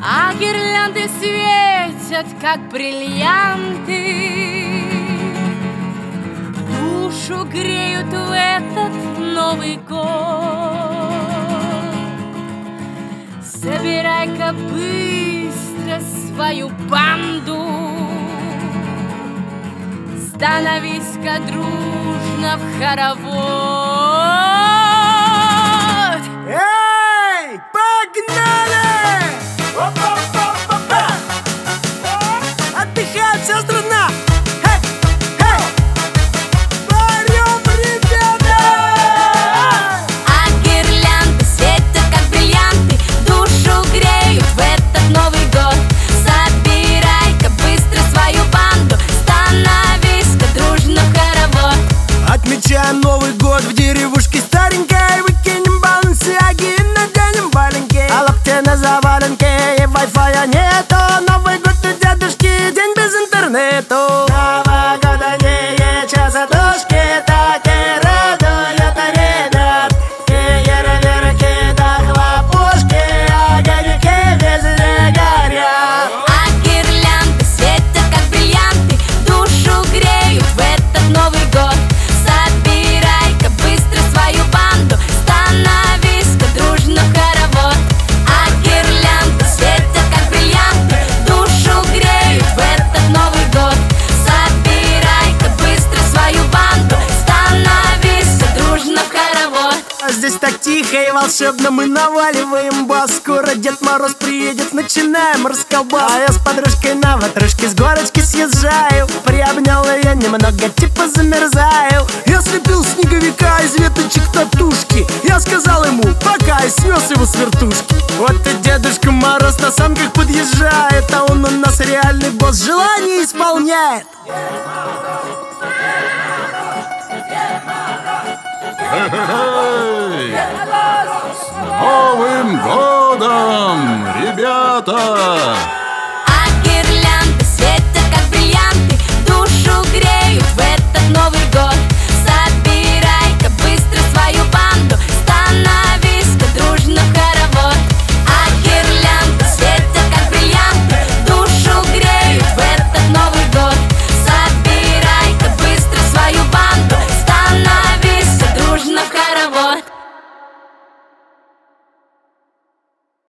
а гирлянды светят, как бриллианты. Душу греют в этот Новый год. Собирай-ка быстро свою банду, становись-ка дружно в хоровод. Эй, погнали! Отдыхает вся страна! Отмечаем Новый год в деревушке старенькой. Выкинем балансиаги и наденем валенки, а лапти на заваленке. И вай-фая нету. Новый год у дедушки, день без интернету. Нового года не часа душки, так и радует ребят. Фейерверки да хлопушки, огоньки везде горят. А гирлянды светят, как бриллианты, душу греют в этот Новый год. Собирай-ка быстро свою банду, становись-ка дружно в хоровод. А гирлянды светят, как бриллианты, душу греют в этот Новый год. Собирай-ка быстро свою банду, становись-ка дружно в хоровод. Здесь так тихо и волшебно, мы наваливаем бас. Скоро Дед Мороз приедет, начинаем расколбас. А я с подружкой на ватрушке с горочки съезжаю. Приобнял ее немного, типа замерзаю. Я слепил снеговика из веточек татушки. Я сказал ему пока и снес его с вертушки. Вот и Дедушка Мороз на санках подъезжает, а он у нас реальный босс, желание исполняет. С Новым годом, ребята!